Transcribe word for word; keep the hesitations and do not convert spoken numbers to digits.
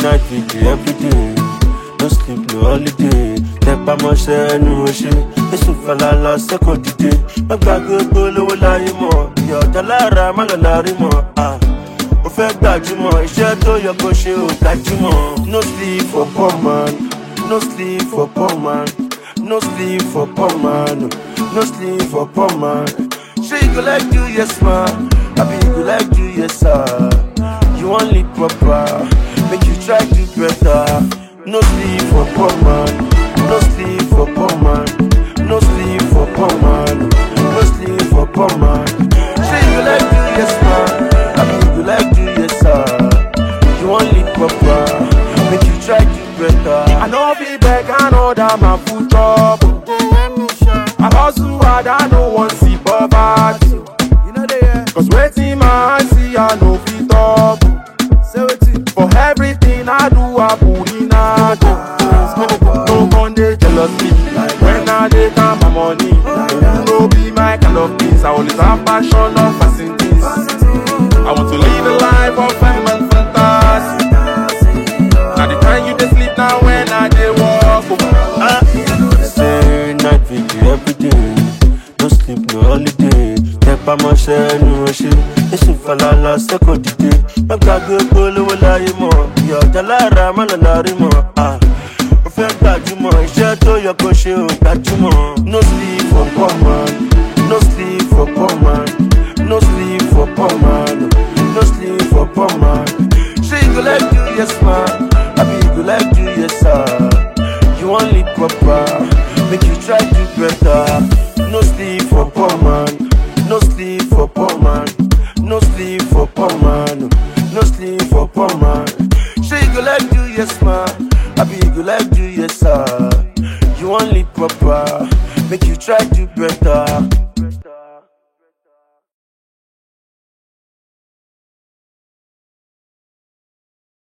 night video every day. No sleep, no holiday. Nepa mọṣẹ́ ẹnu oṣé. Èsùn falala sẹ́kọ̀ọ́ dìde. Má gbàgbé gbólówó láyé mọ̀. Ìyá ọ̀dà lára má lọ lárí mọ̀. Ó fẹ́ gbajúmọ̀, iṣẹ́ tó yẹ kó ṣe ò gbajúmọ̀. No sleep for poor man. No sleep for poor man. No sleep for poor man. No sleep for poor man. Say you go like do yes man. I be you go like do yes sir. You want live proper. Make you try do better. No sleep for poor man. No sleep for poor man. No sleep for poor man. No sleep for poor man. Say you go like do yes man. I be you go like do yes sir. You want live proper. Make you try do better. I know be beg, I know that my food trouble. I hustle hard, I no want see poverty. You know they cause waiting my see, I know fit up. For everything I do, I put in a do. No one they jealous me. When I dey count my money, you know be my kind of things. I always have passion of passing things. I want to live a life of fame and fantasy. Now the time you dey sleep now when I dey walk. Ah, say night video every day. No sleep, no holiday. Nepa mọṣẹ́ ẹnu oṣé. Èsùn falala sẹ́kọ̀ọ́ dìde. Má gbàgbé gbólówó láyé mọ̀. Ìyá ọ̀dà lára má lọ lárí mọ̀. Ó fẹ́ gbajúmọ̀, iṣẹ́ tó yẹ kó ṣe ò gbajúmọ̀. No sleep for poor man. No sleep for poor man. No sleep for poor man. No sleep for poor man. Say you go like do yes man. I be you go like do yes sir. You want live proper. Make you try do better. No sleep for poor man. No sleep for poor man. No sleep for poor man. No sleep for poor man. Say you go like do yes man. I be you go like do yes sir. You want live proper. Make you try do better.